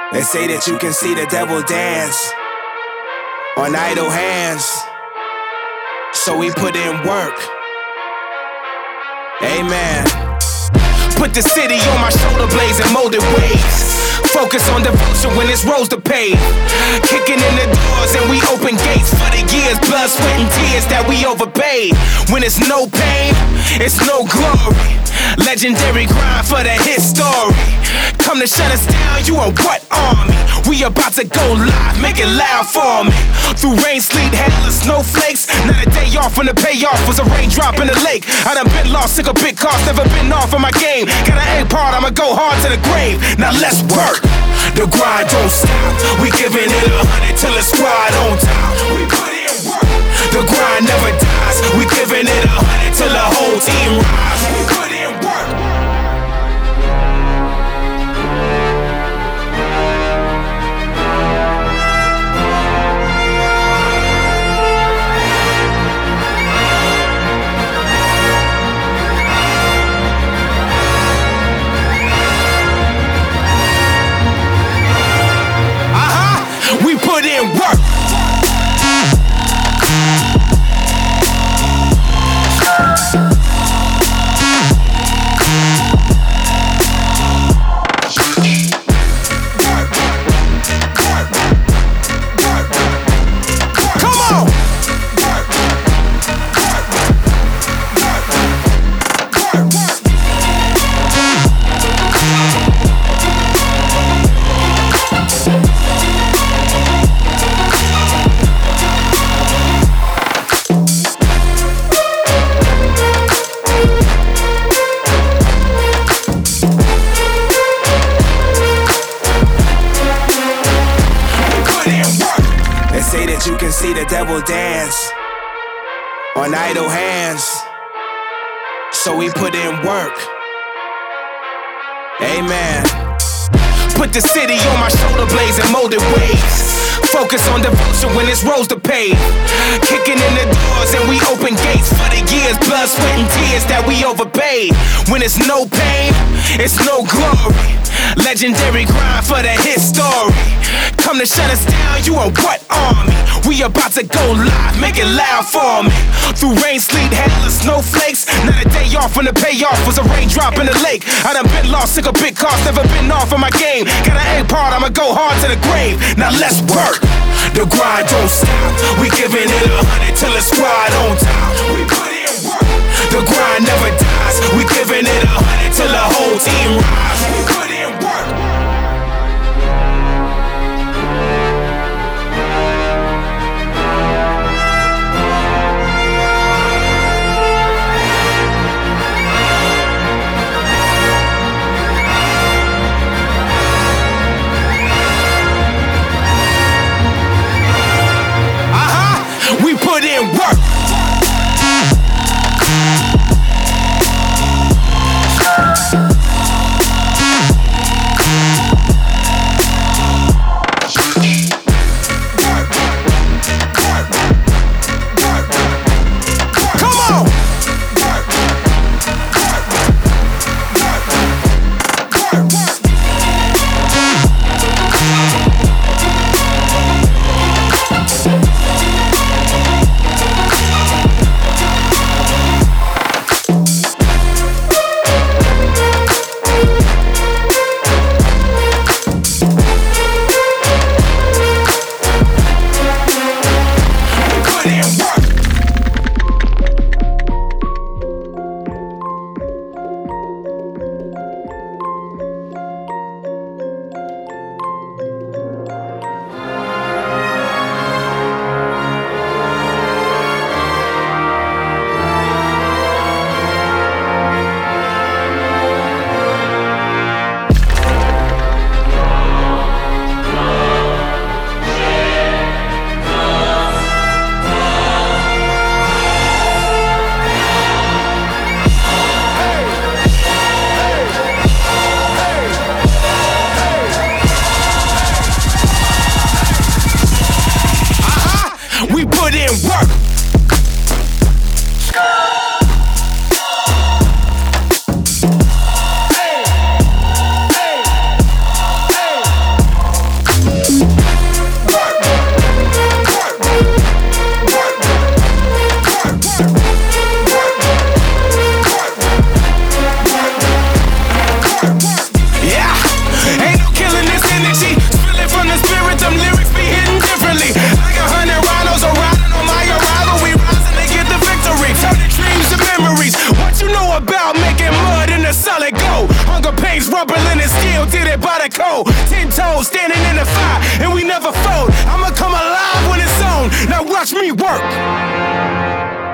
They say that you can see the devil dance on idle hands, so we put in work. Amen. Put the city on my shoulder blades and molded ways. Focus on devotion when it's roads to pave. Kicking in the doors and we open gates for the years, blood, sweat, and tears that we overpaid. When it's no pain, it's no glory. Legendary grind for the hit story. Come to shut us down, you on what army? We about to go live, make it loud for me. Through rain, sleet, hail, and snowflakes. Not a day off when the payoff was a raindrop in the lake. I done been lost, sick of big cost, never been off of my game. Got an A part, I'ma go hard to the grave. Now let's work. The grind don't stop. We giving it 100 till the squad on top. We put in work. The grind never dies. We giving it 100 till the whole team rise. We put in work. We put in work. You can see the devil dance on idle hands, so we put in work. Amen. Put the city on my shoulder blades and molded ways. Focus on devotion when it's roads to pave. Kicking in the doors and we open gates for the years, blood, sweat, and tears that we overpaid. When it's no pain, it's no glory. Legendary grind for the hit story. Come to shut us down, you on what army? We about to go live, make it loud for me. Through rain, sleet, hail, and snowflakes. Not a day off when the payoff was a raindrop in the lake. I done been lost, sick of big cost, never been off of my game. Got an A part, I'ma go hard to the grave. Now let's work. The grind don't stop. We giving it 100 till the squad on top. We put in work. The grind never dies. We giving it 100 till the whole team rise. We put in work. We put in work. about making mud in the solid gold. Hunger pains rumbling and steel, did it by the code. 10 toes standing in the fire, and we never fold. I'ma come alive when it's on. Now watch me work.